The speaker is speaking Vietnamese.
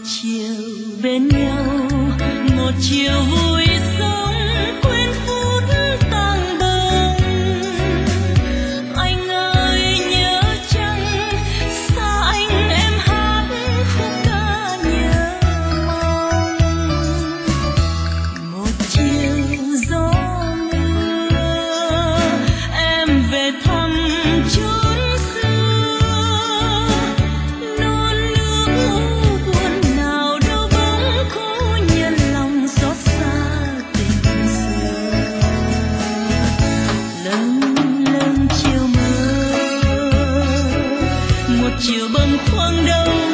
chiều bên nhau, một chiều vui sống quên phút tang bồng. Anh ơi nhớ chăng xa anh em hát khúc ca nhớ mong. Một chiều gió mưa em về thăm chốn xưa, non nước buồn nào đâu bóng khổ nhân lòng xót xa tình xưa. Lâng lâng chiều mưa, một chiều bâng khuâng đâu